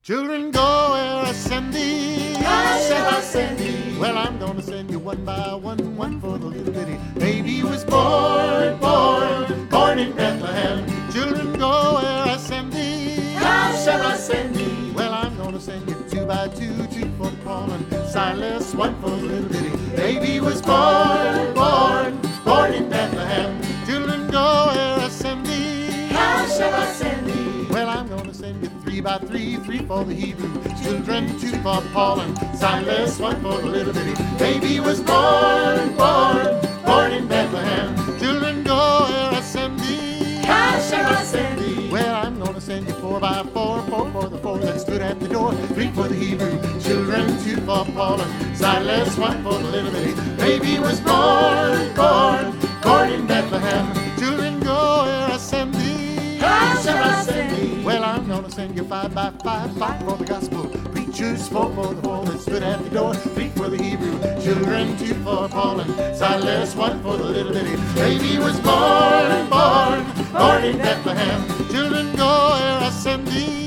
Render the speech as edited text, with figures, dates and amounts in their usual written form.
Children, go where I send thee. How shall I send thee? Well, I'm gonna send you one by one, one for the little bitty baby was born in Bethlehem. Children, go where I send thee. How shall I send thee? Well, I'm gonna send you two by two for Paul and Silas, one for the little bitty baby was born in Bethlehem. Children, go where I send thee. How shall I send thee? Well, I'm gonna send you three by three for the Hebrew children, two for Paul and Silas, one for the little bitty baby was born in Bethlehem. Children, go where I send thee. How shall I send thee? Well, I'm gonna send you four by four for the four that stood at the door, three for the Hebrew children, two for Paul and Silas, one for the little bitty baby was born in Bethlehem. Children, go where I send thee. How shall I send thee? Well, I'm gonna send you five by five for the gospel preachers, four for the four that stood at the door, three for the Hebrew children, two for Paul and Silas, one for the little bitty baby was born in Bethlehem. Children, go where I send thee.